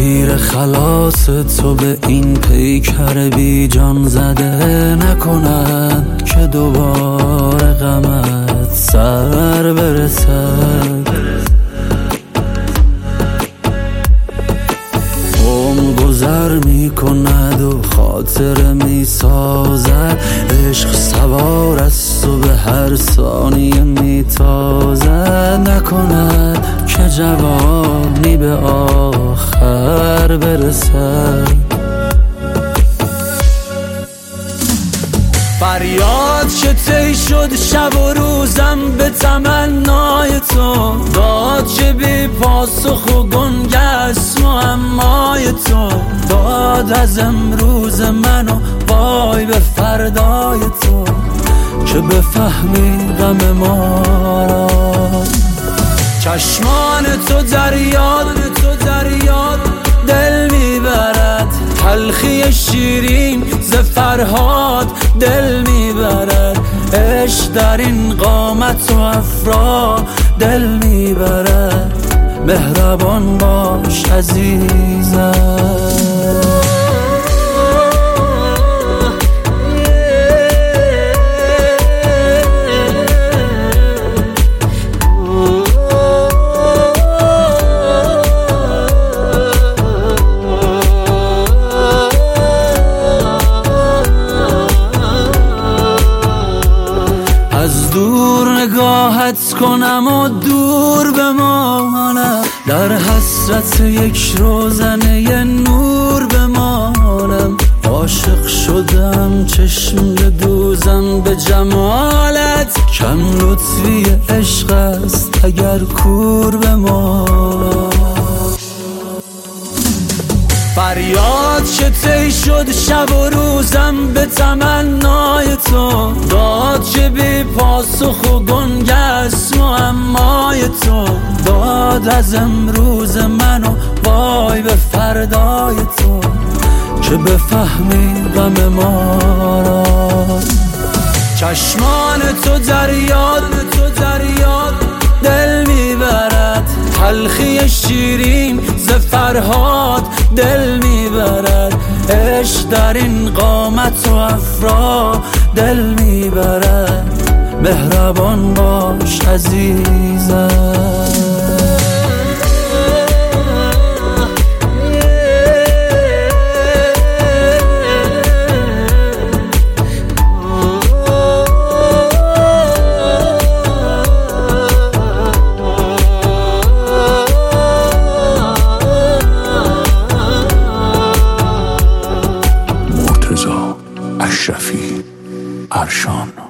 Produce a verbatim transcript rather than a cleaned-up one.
تیر خلاص تو به این پیکر بی جان زده نکند که دوباره غمت سر برسد. عمر گذر می کند و خاطر می سازد، عشق سوار است و به هر ثانیه می تازد. نکند که جوانی به آخر برسد. فریاد که طی شد شب و روزم به تمنای تو، داد که بی پاسخ و گنگست معمای تو، داد از امروز منو وای به فردای تو که بفهمی غم ما را. چشمان تو دریاد تو دریاد دل میبرد، تلخی شیرین ز فرهاد دل میبرد. عشق در این قامت و افرا دل میبرد. مهربان باش عزیزم. از دور نگاهت کنم و دور بمانم، در حسرت یک روزنه نور بمانم. عاشق شدم چشم دوزم به جمالت، کم لطفی عشق است اگر کور بمانم. فریاد که طی شد شب و روزم به تمنای تو، داد که بی پاسخ و گنگست معمای تو، داد از امروز منو وای به فردای تو که بفهمی غم ما را. چشمان تو دریاد تو دریاد دل میبرد، تلخی شیرین ز فرهاد دل میبرد. عشق در این قامت و افرا دل میبرد. مهربان باش عزیزم. اشرفی ارشان.